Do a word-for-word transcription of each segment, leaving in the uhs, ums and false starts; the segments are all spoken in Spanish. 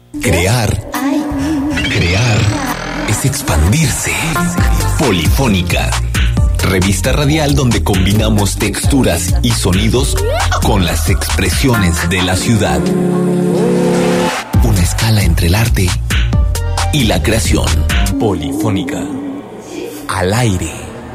Crear, crear es expandirse. Polifónica, revista radial donde combinamos texturas y sonidos con las expresiones de la ciudad. Una escala entre el arte y la creación. Polifónica, al aire.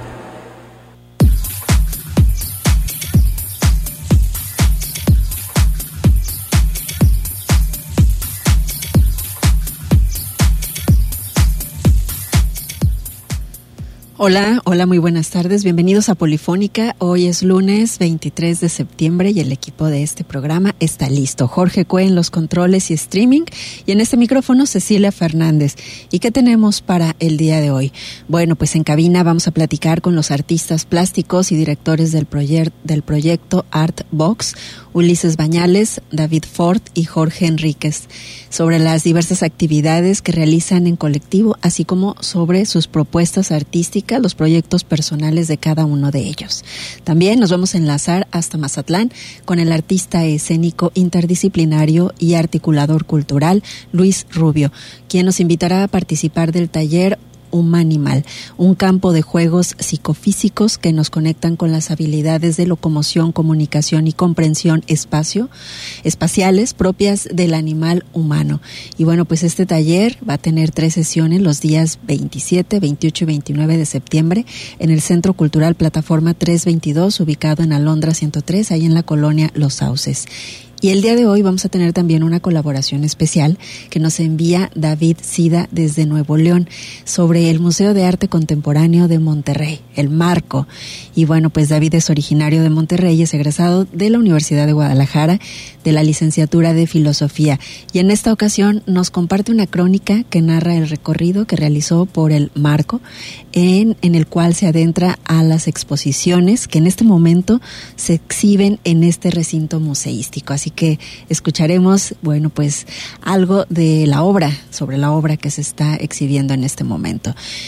Hola, hola, muy buenas tardes, bienvenidos a Polifónica. Hoy es lunes veintitrés de septiembre y el equipo de este programa está listo. Jorge Cue en los controles y streaming y en este micrófono Cecilia Fernández. ¿Y qué tenemos para el día de hoy? Bueno, pues en cabina vamos a platicar con los artistas plásticos y directores del, proye- del proyecto Art Box, Ulises Bañales, David Ford y Jorge Enríquez, sobre las diversas actividades que realizan en colectivo, así como sobre sus propuestas artísticas, los proyectos personales de cada uno de ellos. También nos vamos a enlazar hasta Mazatlán con el artista escénico interdisciplinario y articulador cultural Luis Rubio, quien nos invitará a participar del taller Humanimal, un campo de juegos psicofísicos que nos conectan con las habilidades de locomoción, comunicación y comprensión espacio, espaciales propias del animal humano. Y bueno, pues este taller va a tener tres sesiones los días veintisiete, veintiocho y veintinueve de septiembre en el Centro Cultural Plataforma trescientos veintidós, ubicado en Alondra ciento tres, ahí en la colonia Los Sauces. Y el día de hoy vamos a tener también una colaboración especial que nos envía David Sida desde Nuevo León sobre el Museo de Arte Contemporáneo de Monterrey, el Marco. Y bueno, pues David es originario de Monterrey, es egresado de la Universidad de Guadalajara, de la licenciatura de Filosofía. Y en esta ocasión nos comparte una crónica que narra el recorrido que realizó por el Marco, en, en el cual se adentra a las exposiciones que en este momento se exhiben en este recinto museístico. Así que escucharemos, bueno, pues algo de la obra, sobre la obra que se está exhibiendo en este momento.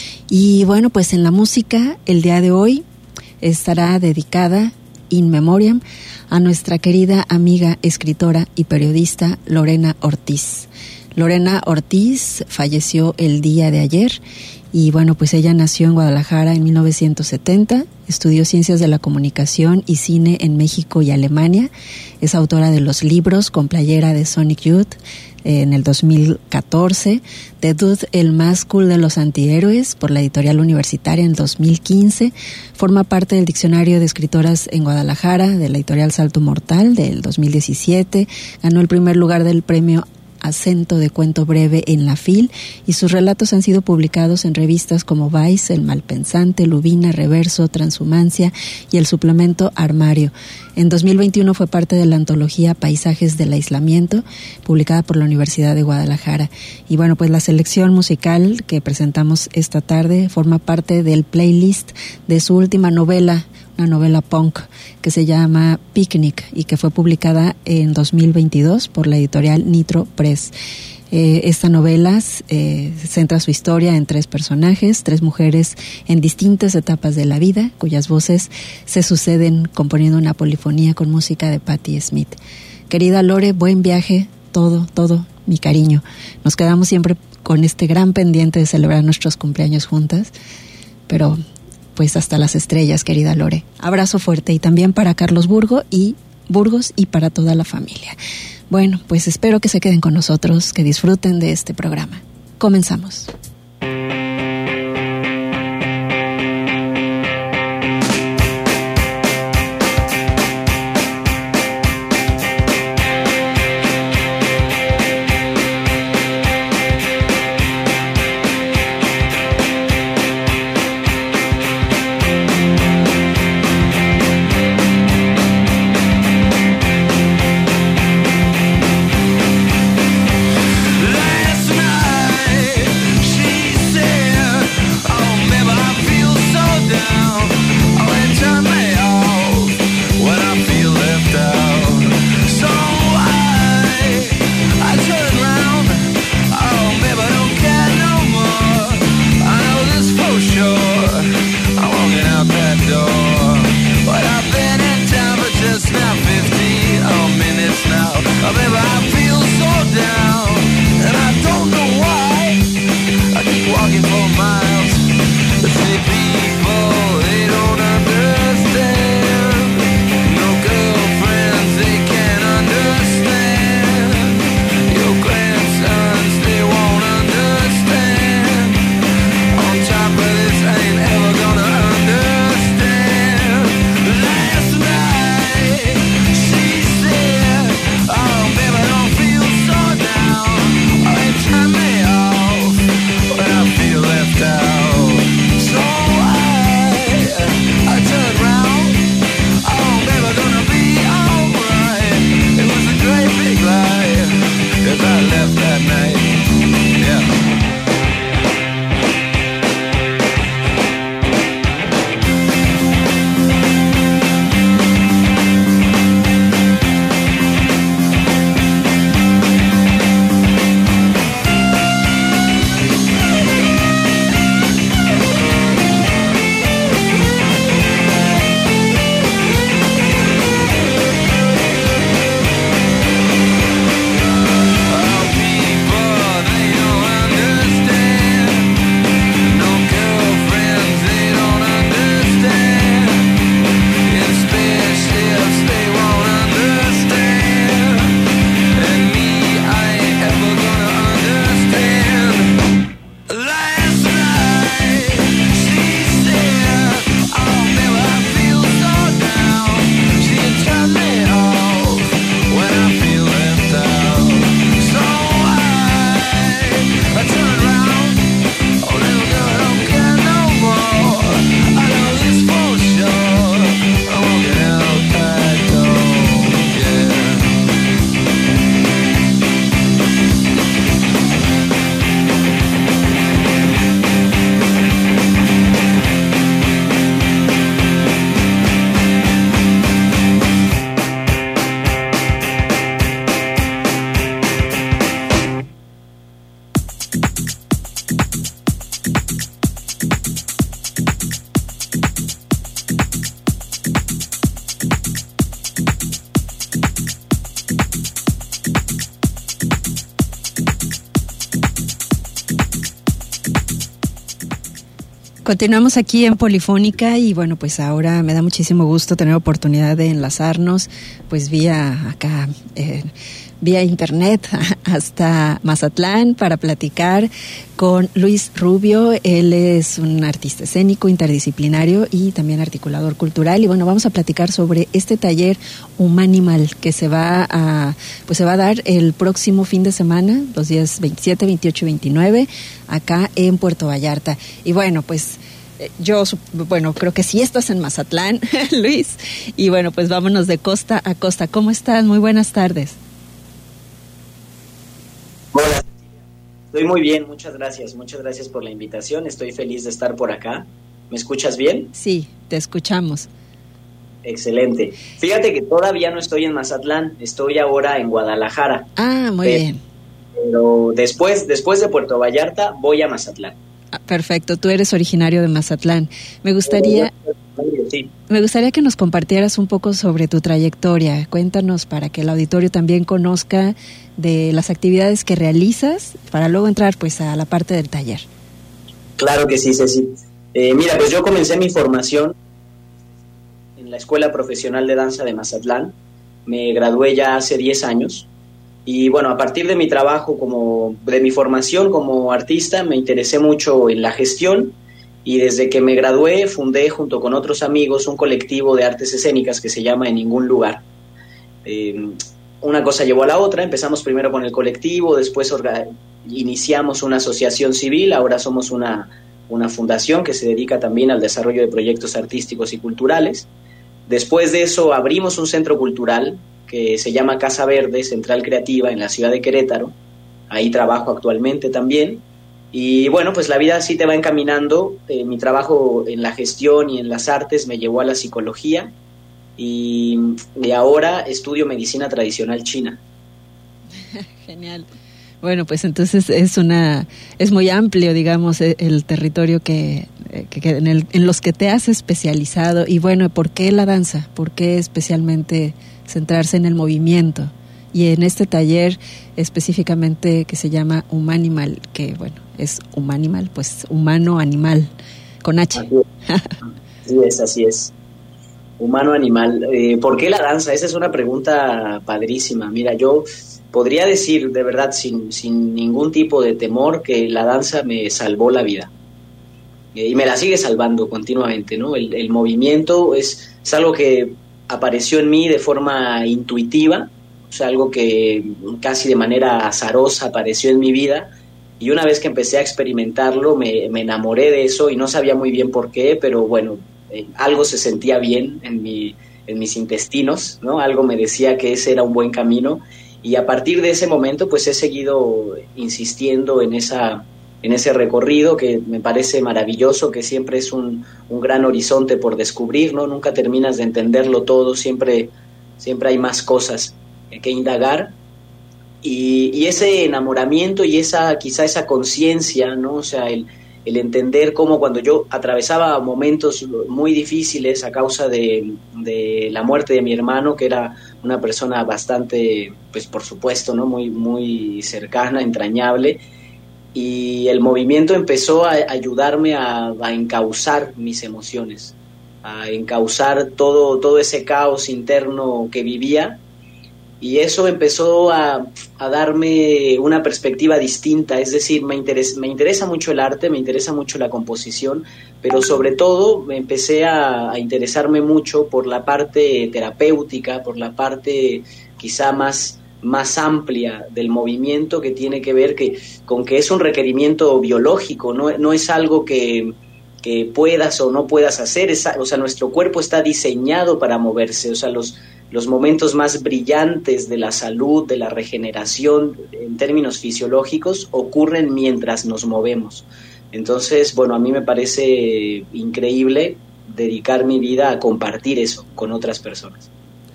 Y bueno, pues en la música, el día de hoy estará dedicada in memoriam a nuestra querida amiga, escritora y periodista Lorena Ortiz. Lorena Ortiz falleció el día de ayer. Y bueno, pues ella nació en Guadalajara en mil novecientos setenta, estudió Ciencias de la Comunicación y Cine en México y Alemania. Es autora de los libros Con playera de Sonic Youth eh, en el dos mil catorce, The Dude, el más cool de los antihéroes, por la editorial Universitaria en el dos mil quince. Forma parte del Diccionario de Escritoras en Guadalajara, de la editorial Salto Mortal del dos mil diecisiete. Ganó el primer lugar del premio Acento de cuento breve en la F I L y sus relatos han sido publicados en revistas como Vice, El Malpensante, Lubina, Reverso, Transhumancia y el suplemento Armario. En dos mil veintiuno fue parte de la antología Paisajes del Aislamiento, publicada por la Universidad de Guadalajara. Y bueno, pues la selección musical que presentamos esta tarde forma parte del playlist de su última novela, una novela punk que se llama Picnic y que fue publicada en dos mil veintidós por la editorial Nitro Press. Eh, esta novela eh, centra su historia en tres personajes, tres mujeres en distintas etapas de la vida, cuyas voces se suceden componiendo una polifonía con música de Patti Smith. Querida Lore, buen viaje, todo, todo mi cariño. Nos quedamos siempre con este gran pendiente de celebrar nuestros cumpleaños juntas, pero pues hasta las estrellas, querida Lore. Abrazo fuerte y también para Carlos Burgo y Burgos y para toda la familia. Bueno, pues espero que se queden con nosotros, que disfruten de este programa. Comenzamos. Last night she Continuamos aquí en Polifónica y bueno, pues ahora me da muchísimo gusto tener oportunidad de enlazarnos pues vía acá, eh, vía internet hasta Mazatlán para platicar con Luis Rubio. Él es un artista escénico interdisciplinario y también articulador cultural y bueno, vamos a platicar sobre este taller Humanimal que se va a pues se va a dar el próximo fin de semana, los días veintisiete, veintiocho y veintinueve acá en Puerto Vallarta. Y bueno, pues yo, bueno, creo que sí estás en Mazatlán, Luis, y bueno, pues vámonos de costa a costa. ¿Cómo estás? Muy buenas tardes. Hola, estoy muy bien, muchas gracias, muchas gracias por la invitación, estoy feliz de estar por acá. ¿Me escuchas bien? Sí, te escuchamos. Excelente. Fíjate que todavía no estoy en Mazatlán, estoy ahora en Guadalajara. Ah, muy pero, bien. Pero después, después de Puerto Vallarta voy a Mazatlán. Ah, perfecto, tú eres originario de Mazatlán. Me gustaría, sí. me gustaría que nos compartieras un poco sobre tu trayectoria. Cuéntanos para que el auditorio también conozca de las actividades que realizas para luego entrar pues a la parte del taller. Claro que sí, Ceci. Eh, mira, pues yo comencé mi formación en la Escuela Profesional de Danza de Mazatlán. Me gradué ya hace diez años. Y bueno, a partir de mi trabajo, como de mi formación como artista, me interesé mucho en la gestión y desde que me gradué fundé junto con otros amigos un colectivo de artes escénicas que se llama En Ningún Lugar. Eh, una cosa llevó a la otra, empezamos primero con el colectivo, después orga- iniciamos una asociación civil, ahora somos una, una fundación que se dedica también al desarrollo de proyectos artísticos y culturales. Después de eso abrimos un centro cultural que se llama Casa Verde, Central Creativa, en la ciudad de Querétaro. Ahí trabajo actualmente también. Y bueno, pues la vida así te va encaminando. Eh, mi trabajo en la gestión y en las artes me llevó a la psicología y, y ahora estudio medicina tradicional china. Genial. Bueno, pues entonces es una es muy amplio, digamos, el territorio que, que, que en, el, en los que te has especializado. Y bueno, ¿por qué la danza? ¿Por qué especialmente centrarse en el movimiento? Y en este taller específicamente que se llama Humanimal, que bueno, es Humanimal, pues humano-animal, con H. Así es, así es. Así es. Humano-animal. Eh, ¿Por qué la danza? Esa es una pregunta padrísima. Mira, yo podría decir de verdad sin, sin ningún tipo de temor que la danza me salvó la vida. Eh, y me la sigue salvando continuamente, ¿no? El, el movimiento es, es algo que apareció en mí de forma intuitiva, o sea, algo que casi de manera azarosa apareció en mi vida, y una vez que empecé a experimentarlo me, me enamoré de eso y no sabía muy bien por qué, pero bueno, eh, algo se sentía bien en, mi, en mis intestinos, ¿no? Algo me decía que ese era un buen camino, y a partir de ese momento pues he seguido insistiendo en esa en ese recorrido que me parece maravilloso, que siempre es un, un gran horizonte por descubrir, ¿no? Nunca terminas de entenderlo todo, siempre, siempre hay más cosas que indagar, y, y ese enamoramiento y esa quizá esa conciencia, ¿no? O sea, el, el entender cómo cuando yo atravesaba momentos muy difíciles a causa de, de la muerte de mi hermano, que era una persona bastante, pues por supuesto, ¿no? Muy, muy cercana, entrañable, y el movimiento empezó a ayudarme a, a encauzar mis emociones, a encauzar todo, todo ese caos interno que vivía, y eso empezó a, a darme una perspectiva distinta. Es decir, me interesa, me interesa mucho el arte, me interesa mucho la composición, pero sobre todo me empecé a, a interesarme mucho por la parte terapéutica, por la parte quizá más... más amplia del movimiento, que tiene que ver que, con que es un requerimiento biológico, no, no es algo que, que puedas o no puedas hacer, es, o sea, nuestro cuerpo está diseñado para moverse, o sea, los, los momentos más brillantes de la salud, de la regeneración en términos fisiológicos ocurren mientras nos movemos. Entonces, bueno, a mí me parece increíble dedicar mi vida a compartir eso con otras personas.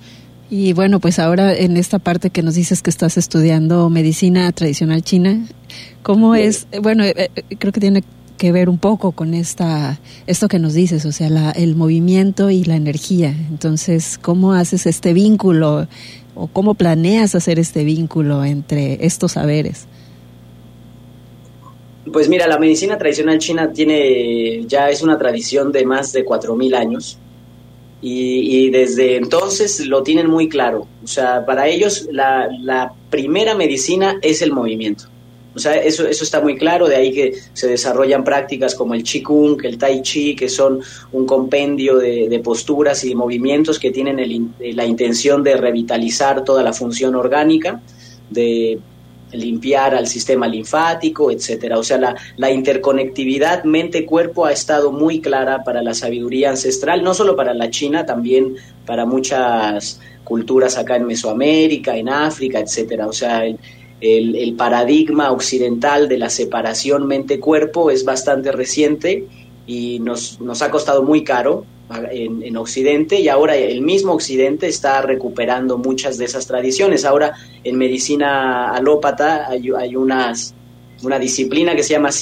Y bueno, pues ahora en esta parte que nos dices que estás estudiando medicina tradicional china, ¿cómo es? Bueno, eh, creo que tiene que ver un poco con esta esto que nos dices, o sea, la, el movimiento y la energía. Entonces, ¿cómo haces este vínculo o cómo planeas hacer este vínculo entre estos saberes? Pues mira, la medicina tradicional china tiene, ya es una tradición de más de cuatro mil años y, y desde entonces lo tienen muy claro. O sea, para ellos la, la primera medicina es el movimiento. O sea, eso, eso está muy claro, de ahí que se desarrollan prácticas como el Qigong, el Tai Chi, que son un compendio de, de posturas y de movimientos que tienen el, la intención de revitalizar toda la función orgánica, de limpiar al sistema linfático, etcétera. O sea, la, la interconectividad mente-cuerpo ha estado muy clara para la sabiduría ancestral, no solo para la China, también para muchas culturas acá en Mesoamérica, en África, etcétera. O sea, el El, el paradigma occidental de la separación mente-cuerpo es bastante reciente y nos, nos ha costado muy caro en, en Occidente, y ahora el mismo Occidente está recuperando muchas de esas tradiciones. Ahora en medicina alópata hay, hay unas, una disciplina que se llama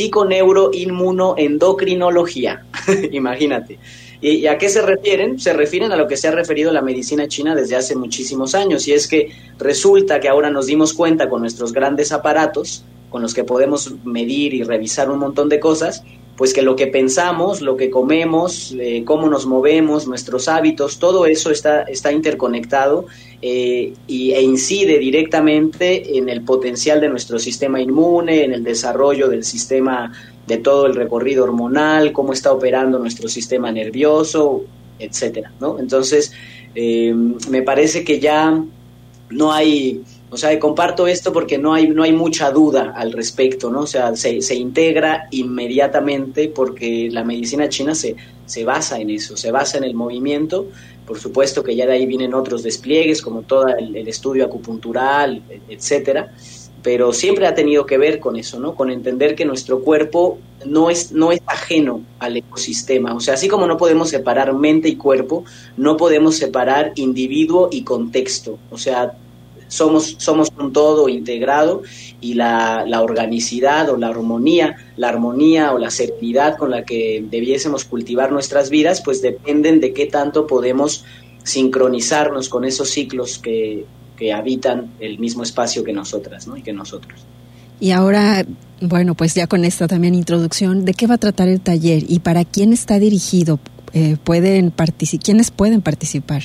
psiconeuroinmunoendocrinología. Imagínate. ¿Y a qué se refieren? Se refieren a lo que se ha referido la medicina china desde hace muchísimos años, y es que resulta que ahora nos dimos cuenta con nuestros grandes aparatos, con los que podemos medir y revisar un montón de cosas, pues que lo que pensamos, lo que comemos, eh, cómo nos movemos, nuestros hábitos, todo eso está, está interconectado eh, y, e incide directamente en el potencial de nuestro sistema inmune, en el desarrollo del sistema, de todo el recorrido hormonal, cómo está operando nuestro sistema nervioso, etcétera, ¿no? Entonces, eh, me parece que ya no hay, o sea, comparto esto porque no hay, no hay mucha duda al respecto, ¿no? O sea, se, se integra inmediatamente porque la medicina china se, se basa en eso, se basa en el movimiento. Por supuesto que ya de ahí vienen otros despliegues, como todo el, el estudio acupuntural, etcétera, pero siempre ha tenido que ver con eso, ¿no? Con entender que nuestro cuerpo no es, no es ajeno al ecosistema. O sea, así como no podemos separar mente y cuerpo, no podemos separar individuo y contexto. O sea, somos, somos un todo integrado, y la, la organicidad o la armonía, la armonía o la serenidad con la que debiésemos cultivar nuestras vidas, pues dependen de qué tanto podemos sincronizarnos con esos ciclos que que habitan el mismo espacio que nosotras, ¿no? Y que nosotros. Y ahora, bueno, pues ya con esta también introducción, ¿de qué va a tratar el taller y para quién está dirigido? Eh, ¿pueden partici- ¿Quiénes pueden participar?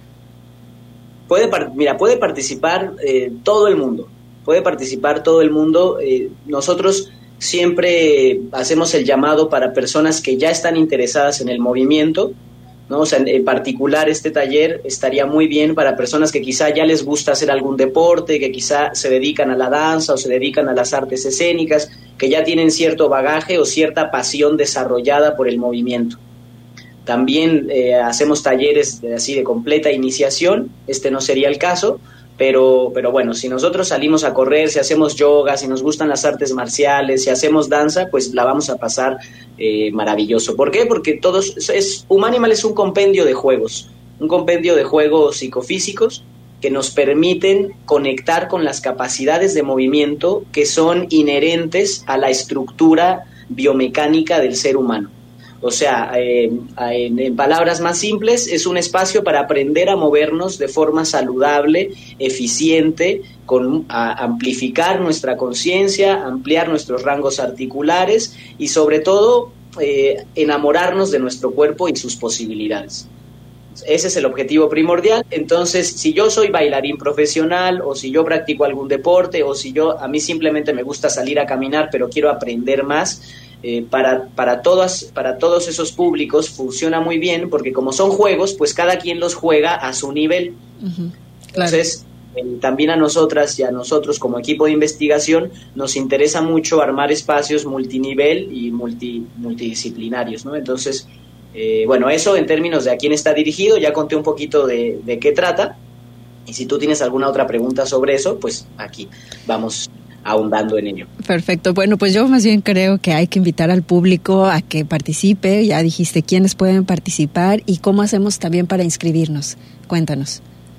Puede, mira, puede participar eh, todo el mundo, puede participar todo el mundo. Eh, nosotros siempre hacemos el llamado para personas que ya están interesadas en el movimiento, ¿no? O sea, en, en particular este taller estaría muy bien para personas que quizá ya les gusta hacer algún deporte, que quizá se dedican a la danza o se dedican a las artes escénicas, que ya tienen cierto bagaje o cierta pasión desarrollada por el movimiento. También eh, hacemos talleres de, así de completa iniciación, este no sería el caso, pero, pero bueno, si nosotros salimos a correr, si hacemos yoga, si nos gustan las artes marciales, si hacemos danza, pues la vamos a pasar eh, maravilloso. ¿Por qué? Porque todos, es, Humanimal es un compendio de juegos, un compendio de juegos psicofísicos que nos permiten conectar con las capacidades de movimiento que son inherentes a la estructura biomecánica del ser humano. O sea, eh, en, en palabras más simples, es un espacio para aprender a movernos de forma saludable, eficiente, con, a amplificar nuestra conciencia, ampliar nuestros rangos articulares y sobre todo eh, enamorarnos de nuestro cuerpo y sus posibilidades. Ese es el objetivo primordial. Entonces, si yo soy bailarín profesional, o si yo practico algún deporte, o si yo a mí simplemente me gusta salir a caminar pero quiero aprender más, Eh, para, para, todas, para todos esos públicos funciona muy bien, porque como son juegos, pues cada quien los juega a su nivel. Uh-huh. Claro. Entonces, eh, también a nosotras y a nosotros como equipo de investigación nos interesa mucho armar espacios multinivel y multi, multidisciplinarios, ¿no? Entonces, eh, bueno, eso en términos de a quién está dirigido, ya conté un poquito de, de qué trata, y si tú tienes alguna otra pregunta sobre eso, pues aquí vamos ahondando en ello. Perfecto. Bueno, pues yo más bien creo que hay que invitar al público a que participe. Ya dijiste quiénes pueden participar y cómo hacemos también para inscribirnos. Cuéntanos.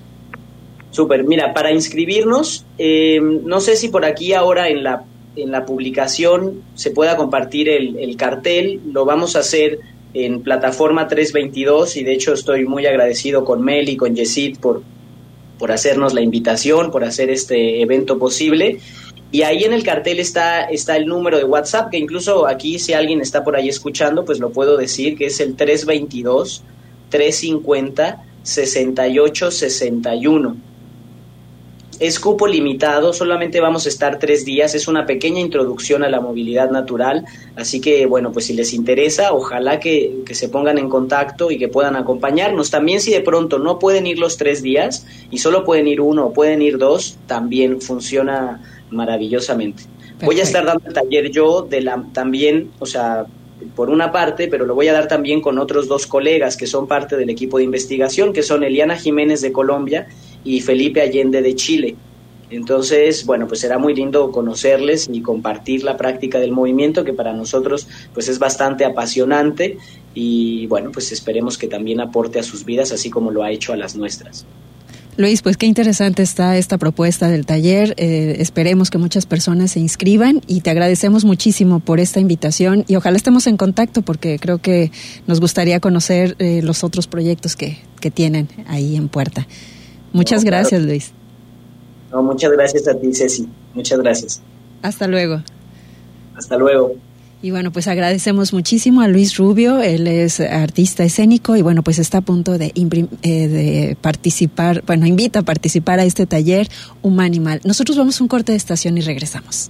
Súper. Mira, para inscribirnos, eh, no sé si por aquí ahora en la, en la publicación se pueda compartir el, el cartel. Lo vamos a hacer en plataforma trescientos veintidós y de hecho estoy muy agradecido con Mel y con Yesid por, por hacernos la invitación, por hacer este evento posible. Y ahí en el cartel está, está el número de WhatsApp, que incluso aquí si alguien está por ahí escuchando, pues lo puedo decir, que es el tres dos dos, tres cinco cero, seis ocho seis uno. Es cupo limitado, solamente vamos a estar tres días, es una pequeña introducción a la movilidad natural, así que bueno, pues si les interesa, ojalá que, que se pongan en contacto y que puedan acompañarnos. También si de pronto no pueden ir los tres días y solo pueden ir uno o pueden ir dos, también funciona maravillosamente. Perfecto. Voy a estar dando el taller yo de la, también, o sea, por una parte, pero lo voy a dar también con otros dos colegas que son parte del equipo de investigación, que son Eliana Jiménez de Colombia y Felipe Allende de Chile. Entonces, bueno, pues será muy lindo conocerles y compartir la práctica del movimiento, que para nosotros pues es bastante apasionante, y bueno, pues esperemos que también aporte a sus vidas, así como lo ha hecho a las nuestras. Luis, pues qué interesante está esta propuesta del taller. Eh, esperemos que muchas personas se inscriban y te agradecemos muchísimo por esta invitación y ojalá estemos en contacto porque creo que nos gustaría conocer eh, los otros proyectos que, que tienen ahí en puerta. Muchas no, gracias, claro. Luis. No, muchas gracias a ti, Ceci. Muchas gracias. Hasta luego. Hasta luego. Y bueno, pues agradecemos muchísimo a Luis Rubio, él es artista escénico y bueno, pues está a punto de, imprim- eh, de participar, bueno, invita a participar a este taller Humanimal. Nosotros vamos a un corte de estación y regresamos.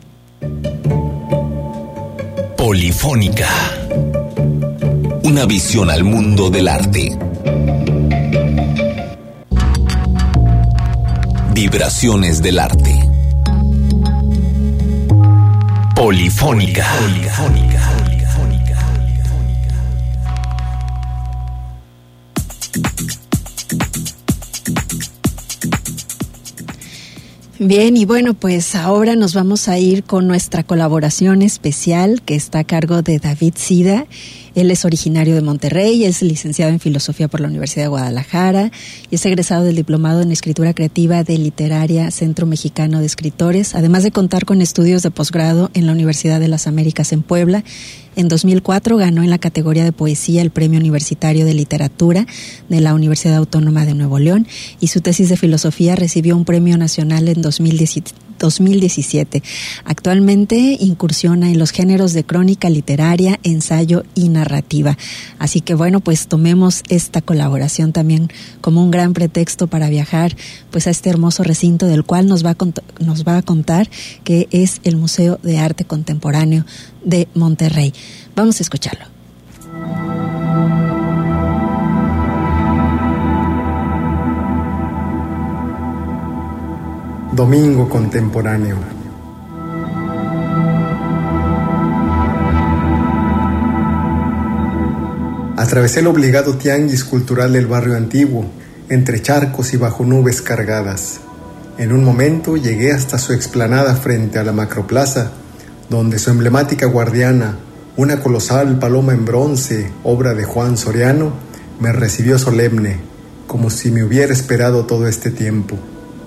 Polifónica. Una visión al mundo del arte. Vibraciones del arte. Polifónica. Polifónica. Bien, y bueno, pues ahora nos vamos a ir con nuestra colaboración especial que está a cargo de David Sida. Él es originario de Monterrey, es licenciado en Filosofía por la Universidad de Guadalajara y es egresado del Diplomado en Escritura Creativa de Literaria Centro Mexicano de Escritores, además de contar con estudios de posgrado en la Universidad de las Américas en Puebla. En dos mil cuatro ganó en la categoría de poesía el Premio Universitario de Literatura de la Universidad Autónoma de Nuevo León y su tesis de filosofía recibió un premio nacional en dos mil diecisiete. Actualmente incursiona en los géneros de crónica literaria, ensayo y narrativa. Así que bueno, pues tomemos esta colaboración también como un gran pretexto para viajar pues a este hermoso recinto del cual nos va a cont- nos va a contar que es el Museo de Arte Contemporáneo de Monterrey. Vamos a escucharlo. Domingo Contemporáneo. Atravesé el obligado tianguis cultural del barrio antiguo, entre charcos y bajo nubes cargadas. En un momento llegué hasta su explanada frente a la macroplaza, donde su emblemática guardiana, una colosal paloma en bronce, obra de Juan Soriano, me recibió solemne, como si me hubiera esperado todo este tiempo.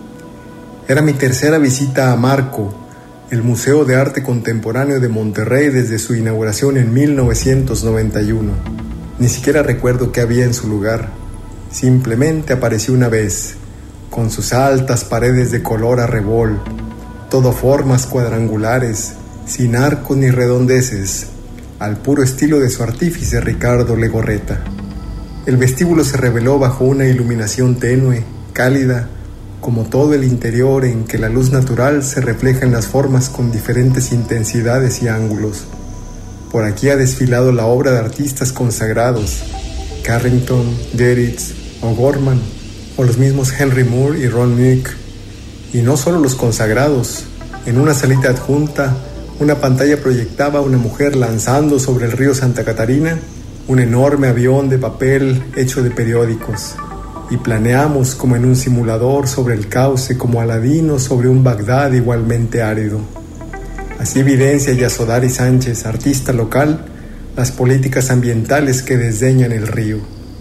Era mi tercera visita a Marco, el Museo de Arte Contemporáneo de Monterrey desde su inauguración en mil novecientos noventa y uno. Ni siquiera recuerdo qué había en su lugar. Simplemente apareció una vez, con sus altas paredes de color arrebol, todo formas cuadrangulares, sin arcos ni redondeces, al puro estilo de su artífice Ricardo Legorreta. El vestíbulo se reveló bajo una iluminación tenue, cálida, como todo el interior en que la luz natural se refleja en las formas con diferentes intensidades y ángulos. Por aquí ha desfilado la obra de artistas consagrados, Carrington, Geritz, O'Gorman, o los mismos Henry Moore y Ron Mueck. Y no solo los consagrados. En una salita adjunta, una pantalla proyectaba a una mujer lanzando sobre el río Santa Catarina un enorme avión de papel hecho de periódicos. Y planeamos como en un simulador sobre el cauce, como Aladino sobre un Bagdad igualmente árido. Así evidencia Yasodari Sánchez, artista local, las políticas ambientales que desdeñan el río.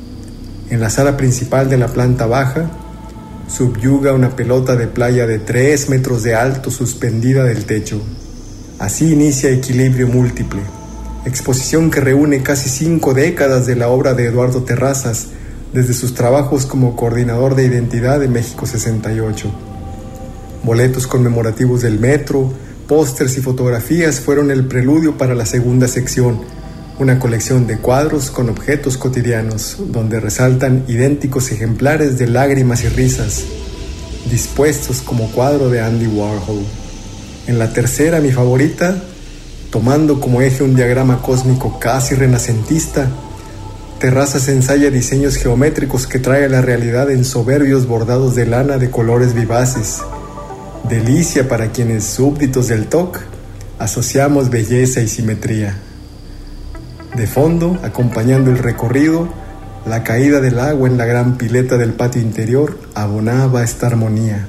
En la sala principal de la planta baja, subyuga una pelota de playa de tres metros de alto suspendida del techo. Así inicia Equilibrio Múltiple, exposición que reúne casi cinco décadas de la obra de Eduardo Terrazas, desde sus trabajos como coordinador de identidad de México sesenta y ocho. Boletos conmemorativos del metro, pósters y fotografías fueron el preludio para la segunda sección, una colección de cuadros con objetos cotidianos, donde resaltan idénticos ejemplares de lágrimas y risas, dispuestos como cuadro de Andy Warhol. En la tercera, mi favorita, tomando como eje un diagrama cósmico casi renacentista, Terrazas ensaya diseños geométricos que trae a la realidad en soberbios bordados de lana de colores vivaces. Delicia para quienes, súbditos del T O C, asociamos belleza y simetría. De fondo, acompañando el recorrido, la caída del agua en la gran pileta del patio interior abonaba esta armonía.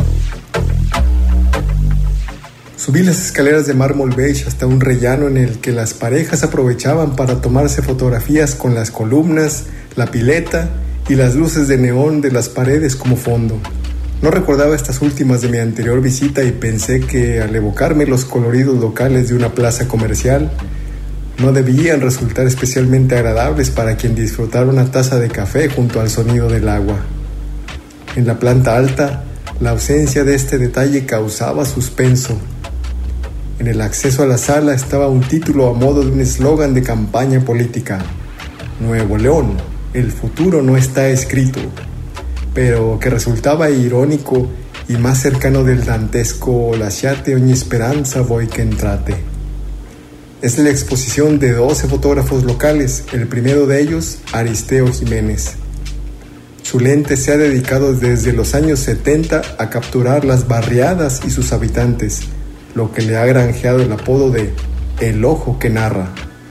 Subí las escaleras de mármol beige hasta un rellano en el que las parejas aprovechaban para tomarse fotografías con las columnas, la pileta y las luces de neón de las paredes como fondo. No recordaba estas últimas de mi anterior visita y pensé que al evocarme los coloridos locales de una plaza comercial, no debían resultar especialmente agradables para quien disfrutara una taza de café junto al sonido del agua. En la planta alta, la ausencia de este detalle causaba suspenso. En el acceso a la sala estaba un título a modo de un eslogan de campaña política: Nuevo León, el futuro no está escrito, pero que resultaba irónico y más cercano del dantesco Lasciate ogni speranza voi che entrate. Es la exposición de doce fotógrafos locales, el primero de ellos, Aristeo Jiménez. Su lente se ha dedicado desde los años setenta a capturar las barriadas y sus habitantes, lo que le ha granjeado el apodo de El Ojo que Narra.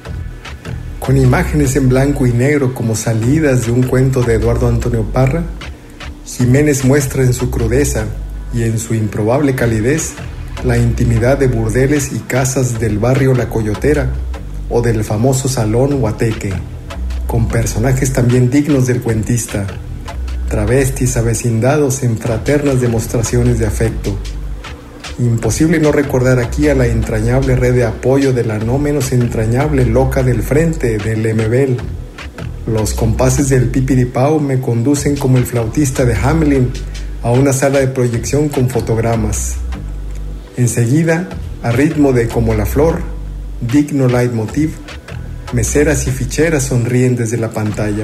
Con imágenes en blanco y negro como salidas de un cuento de Eduardo Antonio Parra, Jiménez muestra en su crudeza y en su improbable calidez la intimidad de burdeles y casas del barrio La Coyotera o del famoso Salón Guateque, con personajes también dignos del cuentista, travestis avecindados en fraternas demostraciones de afecto. Imposible no recordar aquí a la entrañable red de apoyo de la no menos entrañable Loca del Frente, del Lemebel. Los compases del Pipiripao me conducen como el flautista de Hamelin a una sala de proyección con fotogramas. Enseguida, a ritmo de Como la Flor, digno leitmotiv, meseras y ficheras sonríen desde la pantalla.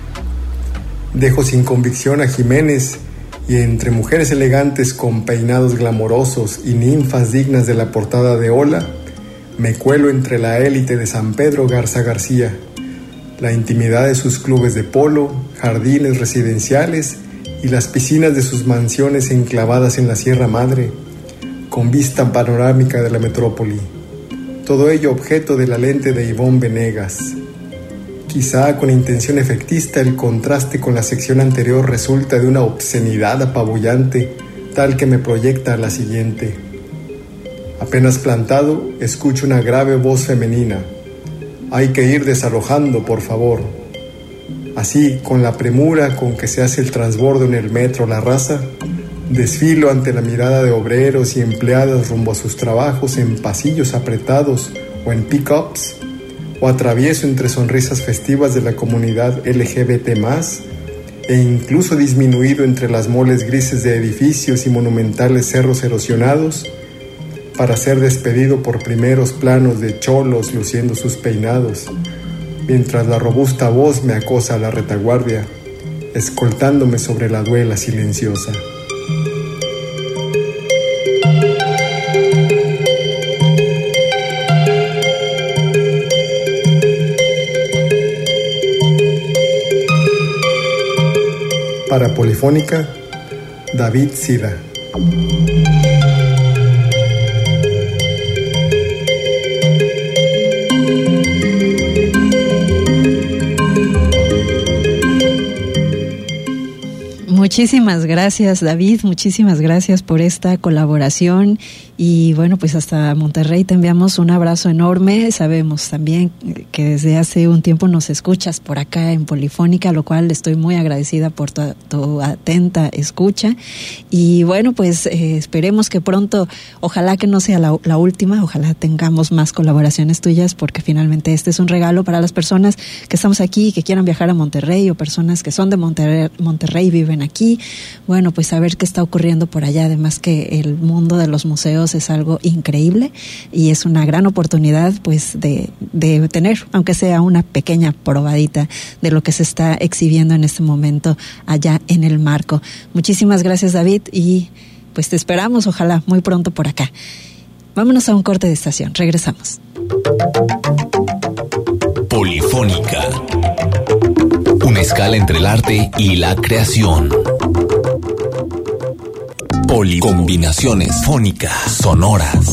Dejo sin convicción a Jiménez y entre mujeres elegantes con peinados glamorosos y ninfas dignas de la portada de Ola, me cuelo entre la élite de San Pedro Garza García, la intimidad de sus clubes de polo, jardines residenciales y las piscinas de sus mansiones enclavadas en la Sierra Madre, con vista panorámica de la metrópoli. Todo ello objeto de la lente de Ivonne Venegas. Quizá con intención efectista el contraste con la sección anterior resulta de una obscenidad apabullante, tal que me proyecta a la siguiente. Apenas plantado, escucho una grave voz femenina: «Hay que ir desalojando, por favor». Así, con la premura con que se hace el transbordo en el metro La Raza, desfilo ante la mirada de obreros y empleadas rumbo a sus trabajos en pasillos apretados o en pick-ups, o atravieso entre sonrisas festivas de la comunidad L G B T más, e incluso disminuido entre las moles grises de edificios y monumentales cerros erosionados, para ser despedido por primeros planos de cholos luciendo sus peinados, mientras la robusta voz me acosa a la retaguardia, escoltándome sobre la duela silenciosa. Para Polifónica, David Sida. Muchísimas gracias, David, muchísimas gracias por esta colaboración y bueno, pues hasta Monterrey te enviamos un abrazo enorme. Sabemos también que desde hace un tiempo nos escuchas por acá en Polifónica, lo cual estoy muy agradecida por tu, tu atenta escucha y bueno, pues eh, esperemos que pronto, ojalá que no sea la, la última, ojalá tengamos más colaboraciones tuyas, porque finalmente este es un regalo para las personas que estamos aquí y que quieran viajar a Monterrey, o personas que son de Monterrey, Monterrey y viven aquí. Bueno, pues saber qué está ocurriendo por allá, además que el mundo de los museos juntos es algo increíble y es una gran oportunidad pues de, de tener, aunque sea una pequeña probadita de lo que se está exhibiendo en este momento allá en el Marco. Muchísimas gracias, David, y pues te esperamos, ojalá, muy pronto por acá. Vámonos a un corte de estación, regresamos. Polifónica. Una escala entre el arte y la creación. Poli combinaciones fónicas sonoras.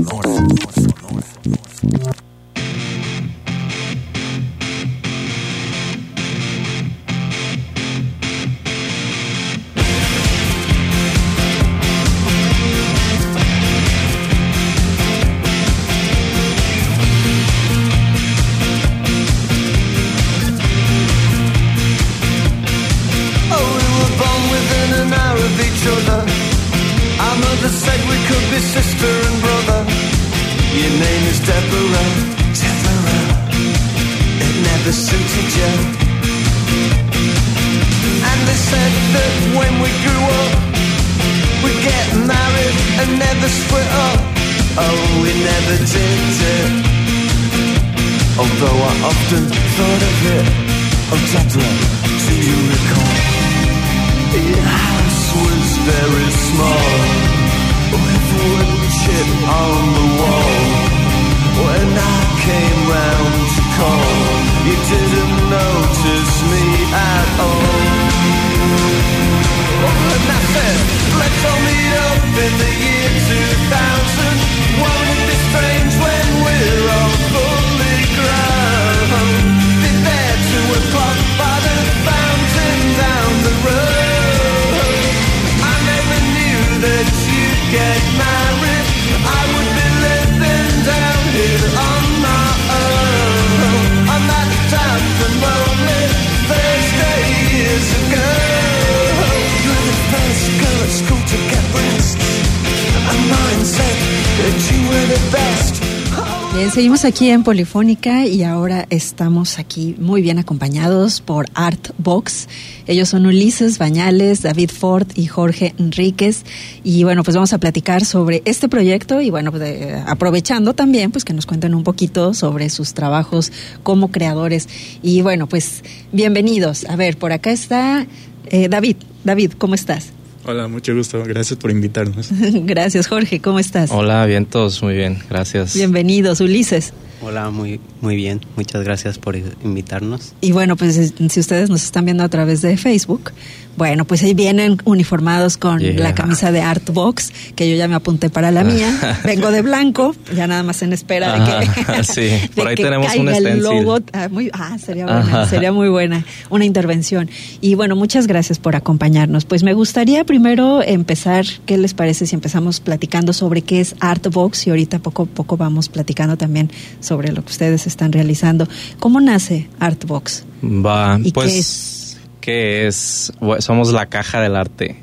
Bien, seguimos aquí en Polifónica y ahora estamos aquí muy bien acompañados por Artbox. Ellos son Ulises Bañales, David Ford y Jorge Enríquez. Y bueno, pues vamos a platicar sobre este proyecto y bueno, pues de, aprovechando también pues que nos cuenten un poquito sobre sus trabajos como creadores. Y bueno, pues bienvenidos. A ver, por acá está eh, David. David, ¿cómo estás? Hola, mucho gusto. Gracias por invitarnos. Gracias, Jorge. ¿Cómo estás? Hola, bien, todos muy bien. Gracias. Bienvenidos, Ulises. Hola, muy muy bien. Muchas gracias por invitarnos. Y bueno, pues si ustedes nos están viendo a través de Facebook, bueno, pues ahí vienen uniformados con yeah. la camisa de Artbox, que yo ya me apunté para la mía. Vengo de blanco, ya nada más en espera de que, ah, sí, de por ahí que tenemos caiga un el logo. Ah, muy, ah sería buena, sería muy buena una intervención. Y bueno, muchas gracias por acompañarnos. Pues me gustaría primero empezar, ¿qué les parece si empezamos platicando sobre qué es Artbox? Y ahorita poco a poco vamos platicando también sobre lo que ustedes están realizando. ¿Cómo nace Artbox? Va, ¿Y pues... qué es? que es, somos la caja del arte.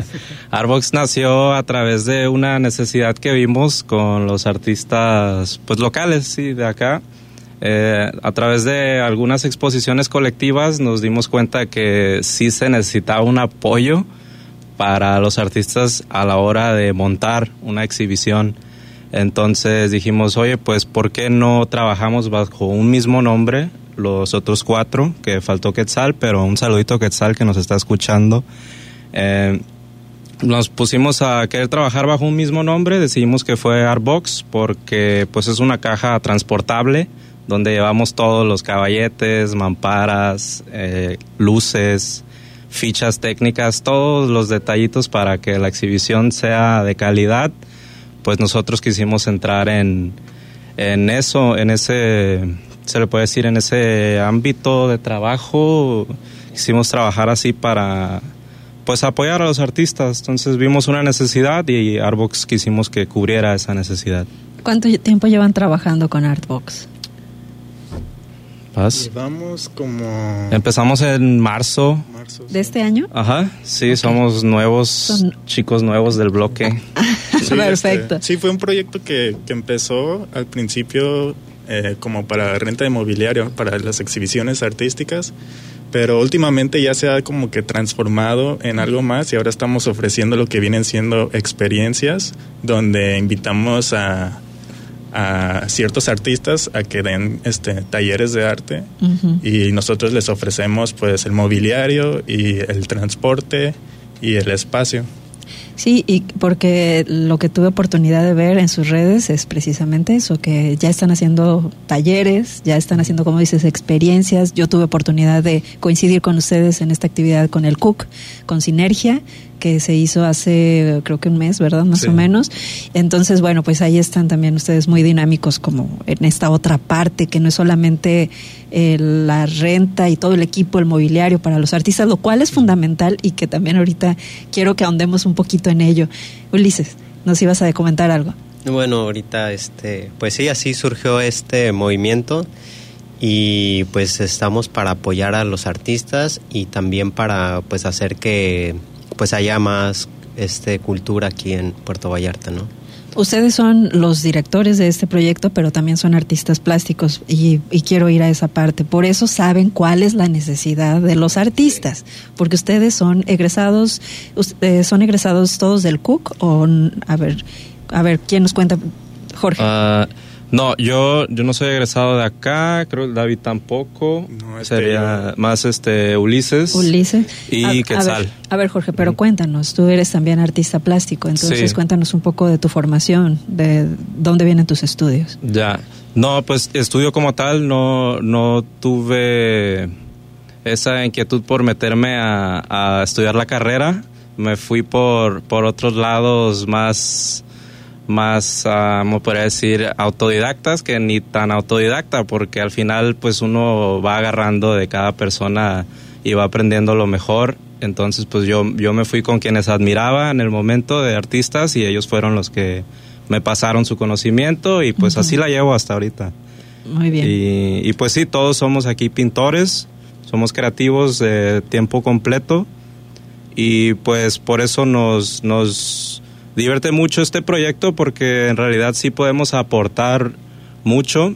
Artbox nació a través de una necesidad que vimos con los artistas pues locales, sí, de acá. Eh, a través de algunas exposiciones colectivas nos dimos cuenta que sí se necesitaba un apoyo para los artistas a la hora de montar una exhibición. Entonces dijimos, oye, pues ¿por qué no trabajamos bajo un mismo nombre? Los otros cuatro, que faltó Quetzal, pero un saludito a Quetzal que nos está escuchando. Eh, nos pusimos a querer trabajar bajo un mismo nombre, decidimos que fue Artbox porque pues es una caja transportable donde llevamos todos los caballetes, mamparas, eh, luces, fichas técnicas, todos los detallitos para que la exhibición sea de calidad. Pues nosotros quisimos entrar en, en eso, en ese... se le puede decir, en ese ámbito de trabajo. Quisimos trabajar así para pues apoyar a los artistas. Entonces vimos una necesidad y Artbox quisimos que cubriera esa necesidad. ¿Cuánto tiempo llevan trabajando con Artbox? ¿Paz? Llevamos como... Empezamos en marzo. marzo ¿De este año? Ajá, sí, okay. Somos nuevos, Son... chicos nuevos del bloque. Sí, perfecto. Este, sí, fue un proyecto que, que empezó al principio... Eh, como para renta de mobiliario, para las exhibiciones artísticas, pero últimamente ya se ha como que transformado en algo más y ahora estamos ofreciendo lo que vienen siendo experiencias donde invitamos a, a ciertos artistas a que den este talleres de arte uh-huh. y nosotros les ofrecemos pues el mobiliario y el transporte y el espacio. Sí, y porque lo que tuve oportunidad de ver en sus redes es precisamente eso, que ya están haciendo talleres, ya están haciendo, como dices, experiencias. Yo tuve oportunidad de coincidir con ustedes en esta actividad con el C U C, con Sinergia, que se hizo hace creo que un mes, ¿verdad? Más sí. o menos. Entonces, bueno, pues ahí están también ustedes muy dinámicos como en esta otra parte, que no es solamente eh, la renta y todo el equipo, el mobiliario para los artistas, lo cual es fundamental y que también ahorita quiero que ahondemos un poquito en ello. Ulises, ¿nos ibas a comentar algo? Bueno, ahorita, este, pues sí, así surgió este movimiento y pues estamos para apoyar a los artistas y también para pues hacer que pues haya más este cultura aquí en Puerto Vallarta, ¿no? Ustedes son los directores de este proyecto, pero también son artistas plásticos y, y quiero ir a esa parte. Por eso saben cuál es la necesidad de los artistas, porque ustedes son egresados, ustedes son egresados todos del C U C o a ver, a ver, ¿quién nos cuenta? Jorge. Uh, no, yo yo no soy egresado de acá, creo que David tampoco. No, este sería yo. Más este Ulises. Ulises. Y a, Quetzal. A ver, a ver, Jorge, pero cuéntanos, tú eres también artista plástico, entonces sí. cuéntanos un poco de tu formación, de dónde vienen tus estudios. Ya. No, pues estudio como tal, no no tuve esa inquietud por meterme a, a estudiar la carrera. Me fui por por otros lados más más, uh, ¿cómo podría decir? Autodidactas, que ni tan autodidacta, porque al final pues uno va agarrando de cada persona y va aprendiendo lo mejor. Entonces pues yo, yo me fui con quienes admiraba en el momento de artistas y ellos fueron los que me pasaron su conocimiento y pues uh-huh. así la llevo hasta ahorita. Muy bien. Y, y pues sí, todos somos aquí pintores, somos creativos de tiempo completo y pues por eso nos... nos divierte mucho este proyecto porque en realidad sí podemos aportar mucho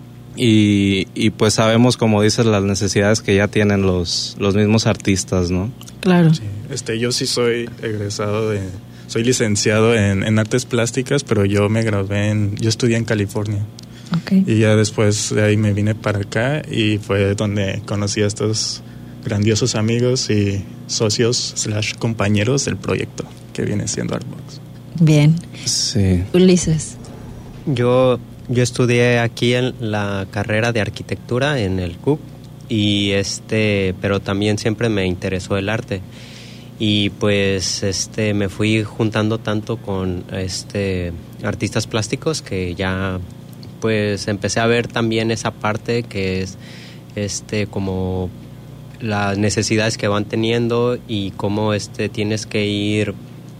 y, y pues sabemos, como dices, las necesidades que ya tienen los, los mismos artistas, ¿no? Claro. Sí, este, yo sí soy egresado de... Soy licenciado en, en artes plásticas, pero yo me gradué en... Yo estudié en California. Okay. Y ya después de ahí me vine para acá y fue donde conocí a estos grandiosos amigos y socios slash compañeros del proyecto que viene siendo Artbox. Bien. Sí. Ulises. Yo, yo estudié aquí en la carrera de arquitectura en el C U C y este, pero también siempre me interesó el arte y pues este me fui juntando tanto con este artistas plásticos que ya pues empecé a ver también esa parte que es este como las necesidades que van teniendo y cómo este tienes que ir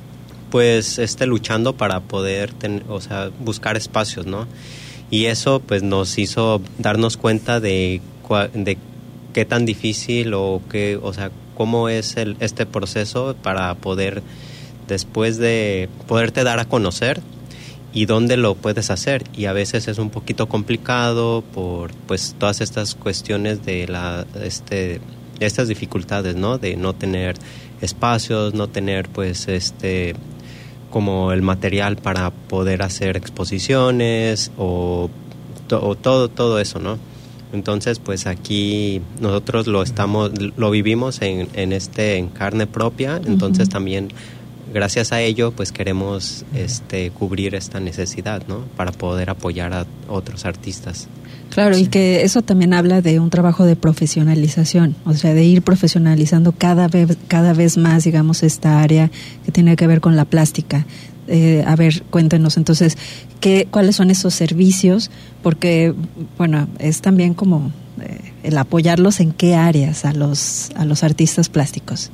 pues este luchando para poder ten, o sea, buscar espacios, ¿no? Y eso pues nos hizo darnos cuenta de de qué tan difícil o qué, o sea, cómo es el este proceso para poder después de poderte dar a conocer y dónde lo puedes hacer, y a veces es un poquito complicado por pues todas estas cuestiones de la este estas dificultades, ¿no? De no tener espacios, no tener pues este como el material para poder hacer exposiciones o, to, o todo todo eso, ¿no? Entonces pues aquí nosotros lo estamos lo vivimos en, en este en carne propia, entonces uh-huh. también gracias a ello pues queremos este cubrir esta necesidad, ¿no? Para poder apoyar a otros artistas. Claro, sí. Y que eso también habla de un trabajo de profesionalización, o sea, de ir profesionalizando cada vez, cada vez más, digamos, esta área que tiene que ver con la plástica. Eh, a ver, cuéntenos entonces, ¿qué, ¿cuáles son esos servicios? Porque, bueno, es también como eh, el apoyarlos en qué áreas a los a los artistas plásticos.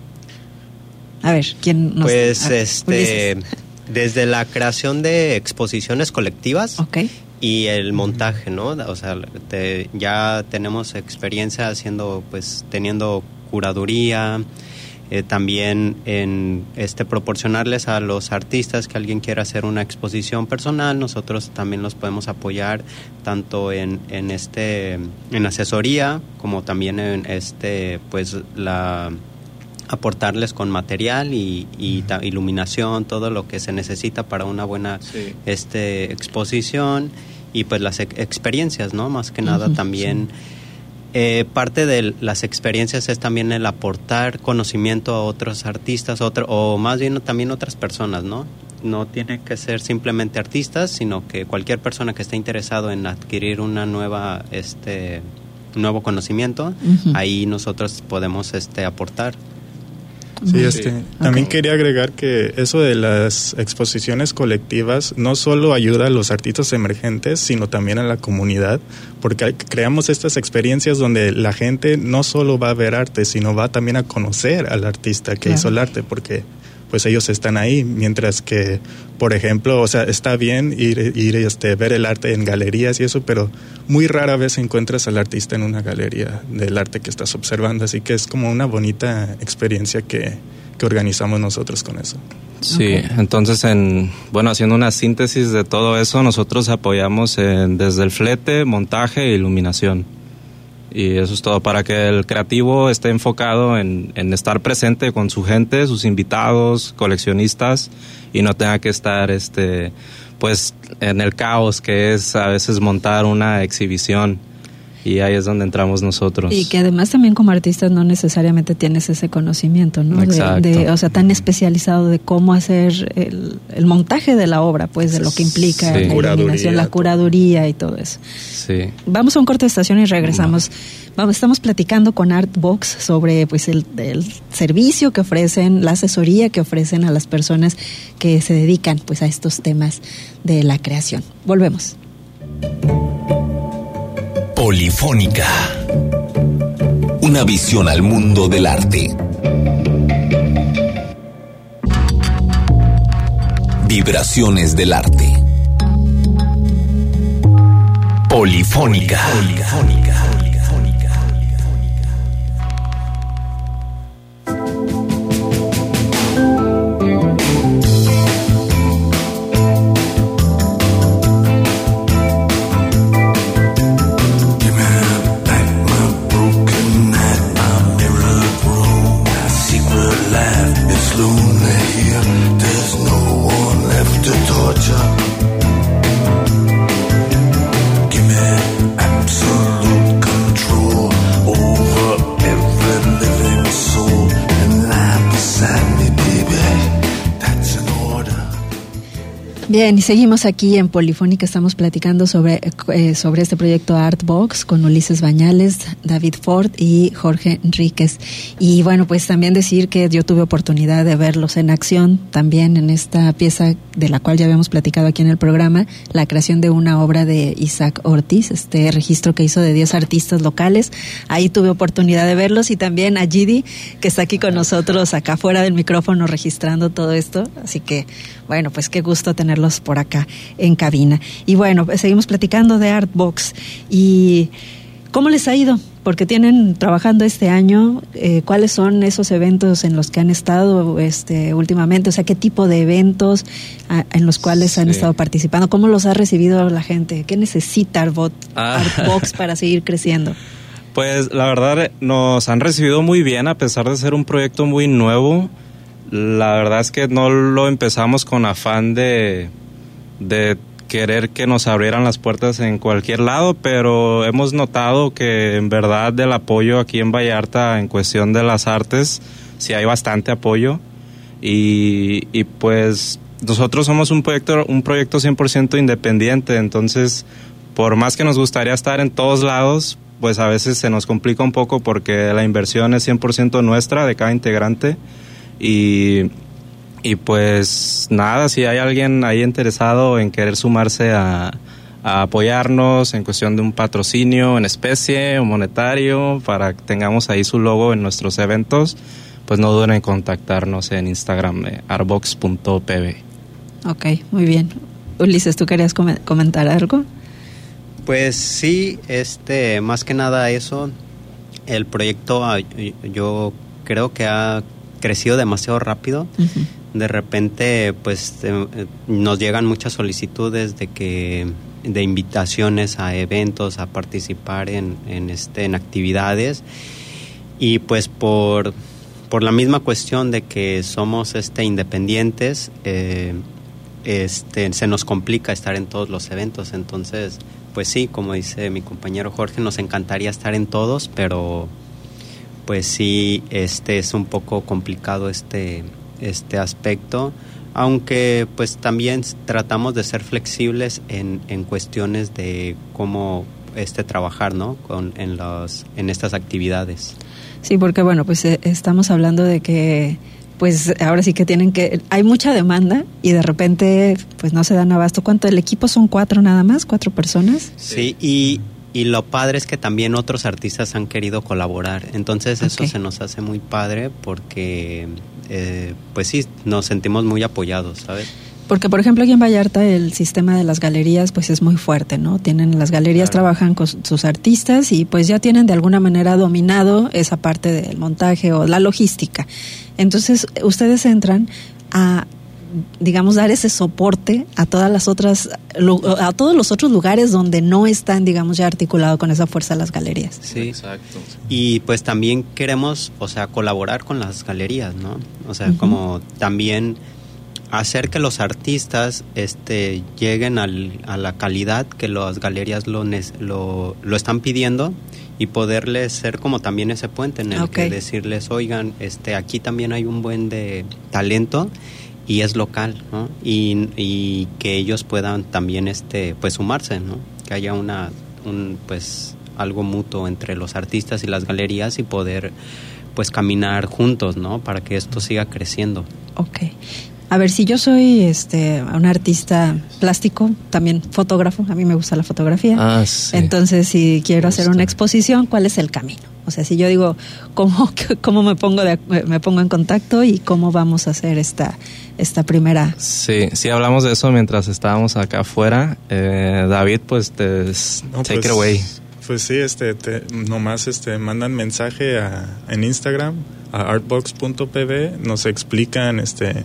A ver, ¿quién nos...? Pues, a ver, este, Ulises. Desde la creación de exposiciones colectivas... Okay. Y el montaje, ¿no? O sea, te, ya tenemos experiencia haciendo, pues, teniendo curaduría, Eh, también en este proporcionarles a los artistas que alguien quiera hacer una exposición personal, nosotros también los podemos apoyar tanto en, en este en asesoría como también en este pues la aportarles con material y, y ta, iluminación, todo lo que se necesita para una buena sí. este exposición y pues las ex- experiencias, ¿no? Más que nada uh-huh, también sí. Eh, parte de las experiencias es también el aportar conocimiento a otros artistas, otro, o más bien también otras personas, ¿no? No tiene que ser simplemente artistas, sino que cualquier persona que esté interesado en adquirir una nueva, este, nuevo conocimiento, uh-huh. ahí nosotros podemos este, aportar. Sí, este, okay. También quería agregar que eso de las exposiciones colectivas no solo ayuda a los artistas emergentes, sino también a la comunidad, porque creamos estas experiencias donde la gente no solo va a ver arte, sino va también a conocer al artista que claro. hizo el arte, porque pues ellos están ahí, mientras que, por ejemplo, o sea, está bien ir, ir este, ver el arte en galerías y eso, pero muy rara vez encuentras al artista en una galería del arte que estás observando, así que es como una bonita experiencia que, que organizamos nosotros con eso. Sí, okay. Entonces, en, bueno, haciendo una síntesis de todo eso, nosotros apoyamos en, desde el flete, montaje e iluminación. Y eso es todo, para que el creativo esté enfocado en, en estar presente con su gente, sus invitados, coleccionistas, y no tenga que estar este pues en el caos que es a veces montar una exhibición. Y ahí es donde entramos nosotros. Y que además también como artistas no necesariamente tienes ese conocimiento, ¿no? Exacto. De, de, o sea, tan especializado de cómo hacer el, el montaje de la obra, pues de lo que implica sí. la iluminación, la curaduría y todo eso. Sí. Vamos a un corte de estación y regresamos. No. Vamos, estamos platicando con Artbox sobre pues el, el servicio que ofrecen, la asesoría que ofrecen a las personas que se dedican pues a estos temas de la creación. Volvemos. Polifónica. Una visión al mundo del arte. Vibraciones del arte. Polifónica. Polifónica. Bien, y seguimos aquí en Polifónica, estamos platicando sobre, eh, sobre este proyecto Artbox con Ulises Bañales, David Ford y Jorge Enríquez. Y bueno, pues también decir que yo tuve oportunidad de verlos en acción también en esta pieza de la cual ya habíamos platicado aquí en el programa, la creación de una obra de Isaac Ortiz, este registro que hizo de diez artistas locales. Ahí tuve oportunidad de verlos y también a Gidi, que está aquí con nosotros acá fuera del micrófono registrando todo esto. Así que, bueno, pues qué gusto tenerlos por acá en cabina. Y bueno, pues seguimos platicando de Artbox. ¿Y cómo les ha ido? Porque tienen trabajando este año, eh, ¿cuáles son esos eventos en los que han estado este, últimamente? O sea, ¿qué tipo de eventos a, en los cuales sí. han estado participando? ¿Cómo los ha recibido la gente? ¿Qué necesita Arbot, ah. Artbox para seguir creciendo? Pues la verdad nos han recibido muy bien a pesar de ser un proyecto muy nuevo. La verdad es que no lo empezamos con afán de, de querer que nos abrieran las puertas en cualquier lado, pero hemos notado que en verdad del apoyo aquí en Vallarta en cuestión de las artes, sí hay bastante apoyo y, y pues nosotros somos un proyecto, un proyecto cien por ciento independiente, entonces por más que nos gustaría estar en todos lados, pues a veces se nos complica un poco porque la inversión es cien por ciento nuestra, de cada integrante. Y, y pues nada, si hay alguien ahí interesado en querer sumarse a, a apoyarnos en cuestión de un patrocinio en especie o monetario para que tengamos ahí su logo en nuestros eventos, pues no duden en contactarnos en Instagram de artbox punto p b. Ok, muy bien. Ulises, ¿tú querías com- comentar algo? Pues sí, este, más que nada eso, el proyecto yo creo que ha crecido demasiado rápido. Uh-huh. De repente, pues, eh, nos llegan muchas solicitudes de que de invitaciones a eventos, a participar en, en, este, en actividades, y pues por, por la misma cuestión de que somos este, independientes, eh, este, se nos complica estar en todos los eventos. Entonces, pues sí, como dice mi compañero Jorge, nos encantaría estar en todos, pero pues sí, este es un poco complicado este, este aspecto, aunque pues también tratamos de ser flexibles en, en cuestiones de cómo este trabajar, ¿no? Con, en, los, en estas actividades. Sí, porque bueno, pues eh, estamos hablando de que pues ahora sí que tienen que, hay mucha demanda y de repente pues no se dan abasto. ¿Cuánto? ¿El equipo son cuatro nada más? ¿Cuatro personas? Sí, y, y lo padre es que también otros artistas han querido colaborar. Entonces eso okay. se nos hace muy padre porque eh, pues sí, nos sentimos muy apoyados, ¿sabes? Porque, por ejemplo, aquí en Vallarta el sistema de las galerías pues es muy fuerte, ¿no? Tienen las galerías, claro. Trabajan con sus artistas y pues ya tienen de alguna manera dominado esa parte del montaje o la logística. Entonces, ustedes entran a, digamos, dar ese soporte a todas las otras, a todos los otros lugares donde no están, digamos, ya articulado con esa fuerza las galerías. Sí, exacto. Y pues también queremos, o sea, colaborar con las galerías, ¿no? O sea, uh-huh. como también hacer que los artistas este, lleguen al, a la calidad que las galerías lo, lo, lo están pidiendo y poderles ser como también ese puente en el okay. que decirles, oigan, este, aquí también hay un buen de talento y es local, ¿no? Y, y que ellos puedan también este, pues sumarse, ¿no? Que haya una, un, pues, algo mutuo entre los artistas y las galerías y poder pues caminar juntos, ¿no? Para que esto siga creciendo. Ok. A ver, si yo soy este un artista plástico, también fotógrafo, a mí me gusta la fotografía. Ah, sí. Entonces, si quiero hacer una exposición, ¿cuál es el camino? O sea, si yo digo, ¿cómo, cómo me pongo de, me pongo en contacto y cómo vamos a hacer esta esta primera? Sí, sí hablamos de eso mientras estábamos acá afuera. Eh, David, pues, te, no, take pues, it away. Pues sí, este, te, nomás este, mandan mensaje a, en Instagram, a artbox punto p b, nos explican este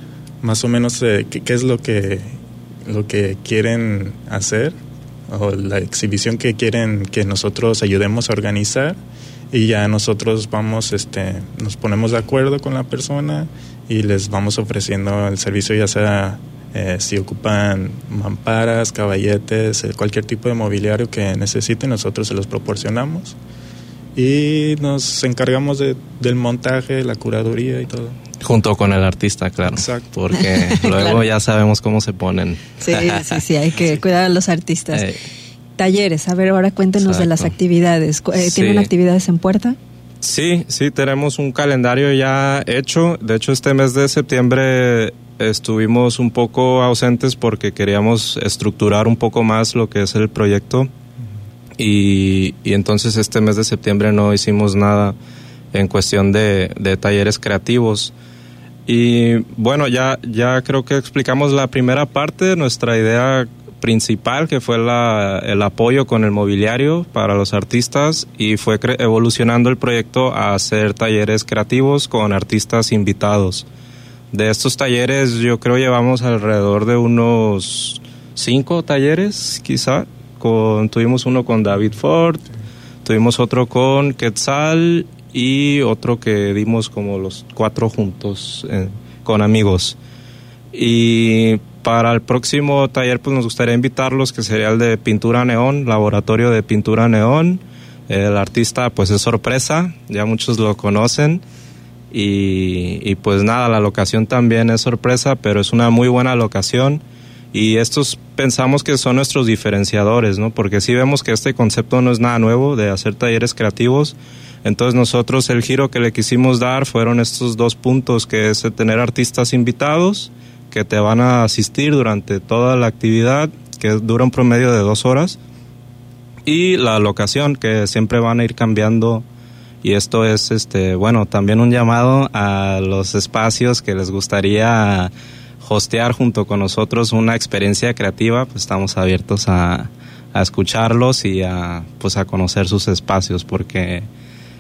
más o menos eh, qué, qué es lo que lo que quieren hacer o la exhibición que quieren que nosotros ayudemos a organizar, y ya nosotros vamos este nos ponemos de acuerdo con la persona y les vamos ofreciendo el servicio, ya sea eh, si ocupan mamparas, caballetes, eh, cualquier tipo de mobiliario que necesiten, nosotros se los proporcionamos y nos encargamos de, del montaje, la curaduría y todo. Junto con el artista, claro. Exacto. Porque luego claro. ya sabemos cómo se ponen. Sí, sí, sí, hay que sí. cuidar a los artistas. Eh, Talleres, a ver, ahora cuéntenos exacto. de las actividades. ¿Tienen sí. actividades en puerta? Sí, sí, tenemos un calendario ya hecho. De hecho, este mes de septiembre estuvimos un poco ausentes porque queríamos estructurar un poco más lo que es el proyecto. Y, y entonces este mes de septiembre no hicimos nada en cuestión de, de talleres creativos. Y bueno, ya, ya creo que explicamos la primera parte, nuestra idea principal, que fue la, el apoyo con el mobiliario para los artistas, y fue cre- evolucionando el proyecto a hacer talleres creativos con artistas invitados. De estos talleres yo creo llevamos alrededor de unos cinco talleres, quizá. Con, tuvimos uno con David Ford, tuvimos otro con Quetzal y otro que dimos como los cuatro juntos eh, con amigos. Y para el próximo taller pues nos gustaría invitarlos, que sería el de pintura neón, laboratorio de pintura neón. El artista pues es sorpresa, ya muchos lo conocen. Y, y pues nada, la locación también es sorpresa, pero es una muy buena locación. Y estos pensamos que son nuestros diferenciadores, ¿no? Porque sí vemos que este concepto no es nada nuevo de hacer talleres creativos. Entonces nosotros el giro que le quisimos dar fueron estos dos puntos, que es tener artistas invitados que te van a asistir durante toda la actividad, que dura un promedio de dos horas, y la locación, que siempre van a ir cambiando. Y esto es, este, bueno, también un llamado a los espacios que les gustaría hostear junto con nosotros una experiencia creativa. Pues estamos abiertos a, a escucharlos y a, pues a conocer sus espacios, porque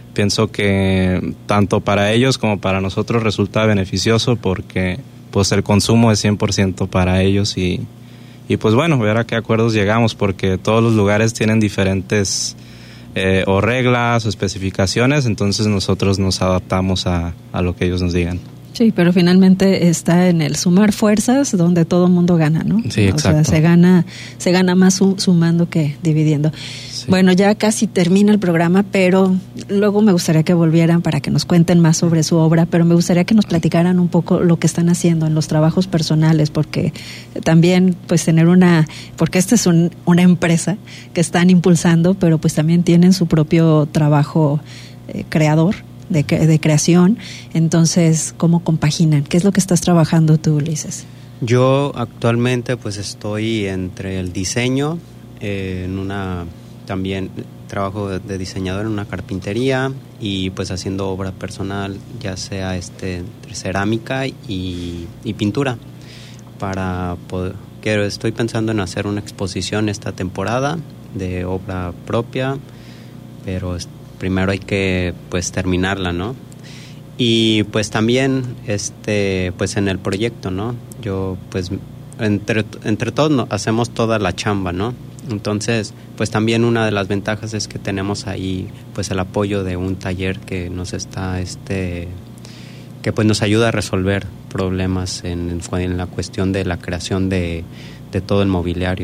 pienso que tanto para ellos como para nosotros resulta beneficioso porque pues el consumo es cien por ciento para ellos y, y pues bueno, ver a qué acuerdos llegamos porque todos los lugares tienen diferentes eh, o reglas o especificaciones, entonces nosotros nos adaptamos a, a lo que ellos nos digan. Sí, pero finalmente está en el sumar fuerzas donde todo el mundo gana, ¿no? Sí, exacto. O sea, se gana, se gana más sumando que dividiendo. Sí. Bueno, ya casi termina el programa, pero luego me gustaría que volvieran para que nos cuenten más sobre su obra, pero me gustaría que nos platicaran un poco lo que están haciendo en los trabajos personales, porque también, pues, tener una, porque esta es un, una empresa que están impulsando, pero pues también tienen su propio trabajo eh, creador. De, de creación, entonces, ¿cómo compaginan? ¿Qué es lo que estás trabajando tú, Ulises? Yo actualmente pues estoy entre el diseño, eh, en una, también trabajo de, de diseñador en una carpintería y pues haciendo obra personal, ya sea este entre cerámica y, y pintura, para poder, que estoy pensando en hacer una exposición esta temporada de obra propia, pero primero hay que pues terminarla, ¿no? Y pues también este pues en el proyecto, ¿no? Yo pues entre entre todos no, hacemos toda la chamba, ¿no? Entonces, pues también una de las ventajas es que tenemos ahí pues el apoyo de un taller que nos está este que pues nos ayuda a resolver problemas en, en la cuestión de la creación de, de todo el mobiliario.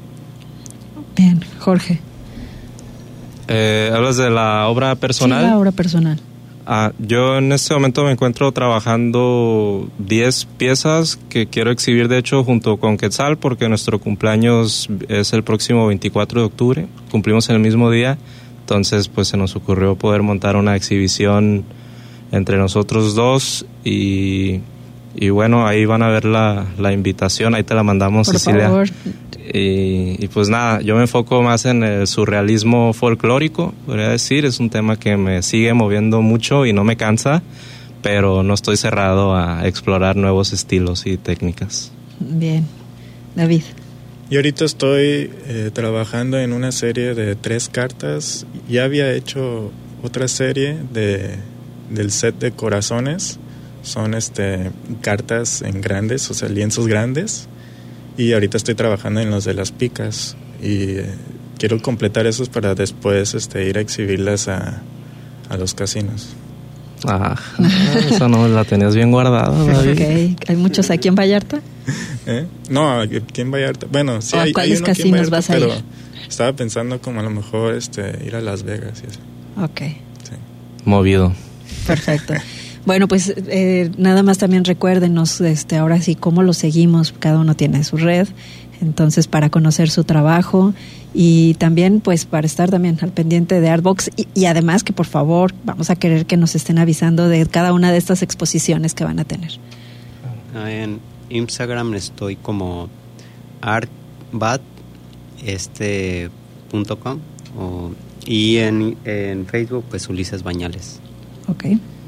Bien, Jorge. Eh, ¿Hablas de la obra personal? Sí, la obra personal. Ah, yo en este momento me encuentro trabajando diez piezas que quiero exhibir, de hecho, junto con Quetzal, porque nuestro cumpleaños es el próximo veinticuatro de octubre, cumplimos en el mismo día, entonces pues se nos ocurrió poder montar una exhibición entre nosotros dos y, y bueno, ahí van a ver la, la invitación, ahí te la mandamos, por Cecilia. Favor. Y, y pues nada, yo me enfoco más en el surrealismo folclórico, podría decir, es un tema que me sigue moviendo mucho y no me cansa, pero no estoy cerrado a explorar nuevos estilos y técnicas. Bien, David. Yo ahorita estoy eh, trabajando en una serie de tres cartas, ya había hecho otra serie de, del set de corazones, son este cartas en grandes, o sea, lienzos grandes. Y ahorita estoy trabajando en los de las picas y eh, quiero completar esos para después este, ir a exhibirlas a, a los casinos. Ah, esa no la tenías bien guardada, David. Okay. ¿Hay muchos aquí en Vallarta? ¿Eh? No, aquí en Vallarta. Bueno, sí, hay, hay uno aquí en Vallarta, vas a pero ir? Estaba pensando como a lo mejor este, ir a Las Vegas y eso. Ok. Sí. Movido. Perfecto. Bueno, pues eh, nada más también recuérdenos, este, ahora sí, cómo lo seguimos, cada uno tiene su red, entonces para conocer su trabajo y también pues para estar también al pendiente de Artbox y, y además que por favor vamos a querer que nos estén avisando de cada una de estas exposiciones que van a tener. En Instagram estoy como artbat este punto com o, y en, en Facebook pues Ulises Bañales. Ok.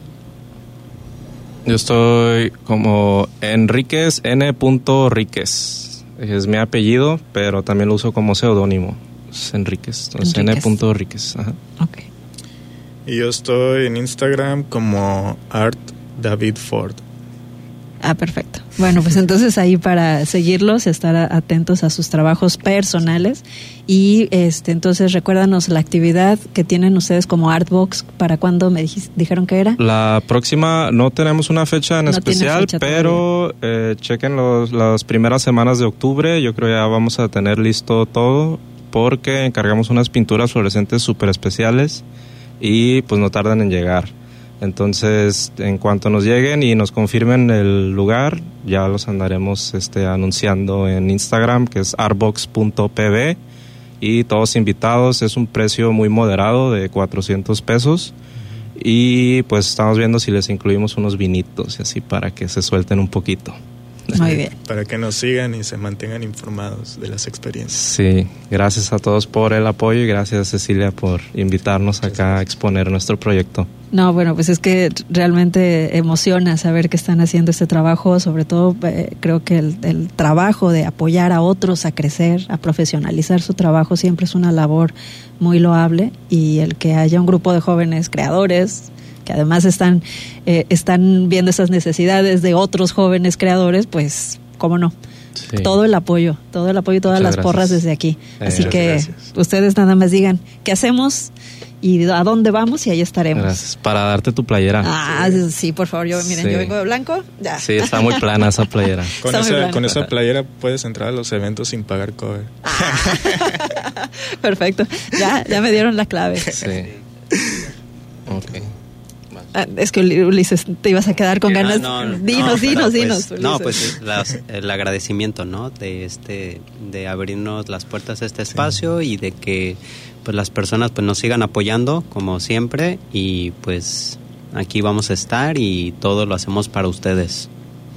Yo estoy como Enríquez, N. Ríquez. Es mi apellido, pero también lo uso como seudónimo. Es Enríquez. Entonces, Enríquez. N. Ríquez. Ajá. Ok. Y yo estoy en Instagram como Art David Ford. Ah, perfecto. Bueno, pues entonces ahí para seguirlos, estar atentos a sus trabajos personales y este entonces recuérdanos la actividad que tienen ustedes como Artbox, ¿para cuándo me dijiste, dijeron que era? La próxima, no tenemos una fecha en no especial, fecha pero eh, chequen los, las primeras semanas de octubre, yo creo ya vamos a tener listo todo porque encargamos unas pinturas fluorescentes súper especiales y pues no tardan en llegar. Entonces, en cuanto nos lleguen y nos confirmen el lugar, ya los andaremos este, anunciando en Instagram, que es artbox punto p b, y todos invitados. Es un precio muy moderado de cuatrocientos pesos y pues estamos viendo si les incluimos unos vinitos y así para que se suelten un poquito. Muy bien. Para que nos sigan y se mantengan informados de las experiencias. Sí, gracias a todos por el apoyo y gracias, Cecilia, por invitarnos acá a exponer nuestro proyecto. No, bueno, pues es que realmente emociona saber que están haciendo este trabajo, sobre todo eh, creo que el, el trabajo de apoyar a otros a crecer, a profesionalizar su trabajo siempre es una labor muy loable, y el que haya un grupo de jóvenes creadores que además están, eh, están viendo esas necesidades de otros jóvenes creadores, pues, ¿cómo no? Sí. Todo el apoyo, todo el apoyo y todas Muchas las gracias. porras desde aquí. Eh, Así que gracias. ustedes nada más digan qué hacemos y a dónde vamos y ahí estaremos. Gracias. Para darte tu playera. Ah, sí, sí por favor. Yo, miren, sí. yo vengo de blanco. Ya. Sí, está muy plana esa playera. Con, esa, con esa playera puedes entrar a los eventos sin pagar cover. Ah. Perfecto. Ya, ya me dieron la clave. Sí. Ok. Ah, es que Ulises, te ibas a quedar con ganas. No, no, dinos, no, dinos, pues, dinos. Ulises. No, pues las, el agradecimiento, ¿no? De este, de abrirnos las puertas a este espacio sí. y de que pues las personas pues nos sigan apoyando como siempre, y pues aquí vamos a estar y todo lo hacemos para ustedes.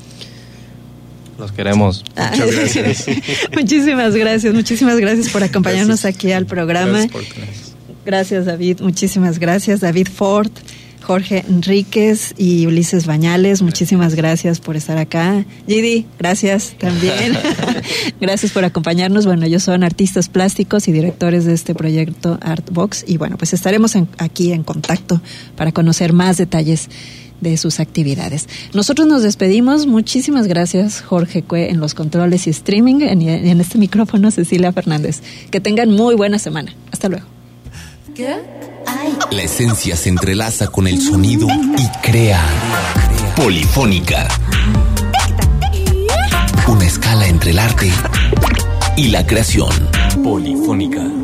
Los queremos. Muchas gracias. Muchísimas gracias, muchísimas gracias por acompañarnos gracias. aquí al programa. Gracias, por gracias, David, muchísimas gracias. David Ford, Jorge Enríquez y Ulises Bañales, muchísimas gracias por estar acá. Gidi, gracias también. Gracias por acompañarnos. Bueno, ellos son artistas plásticos y directores de este proyecto Artbox, y bueno, pues estaremos en, aquí en contacto para conocer más detalles de sus actividades. Nosotros nos despedimos. Muchísimas gracias, Jorge Cue en los controles y streaming, en, en este micrófono Cecilia Fernández. Que tengan muy buena semana. Hasta luego. ¿Qué? La esencia se entrelaza con el sonido y crea Polifónica. Una escala entre el arte y la creación. Polifónica.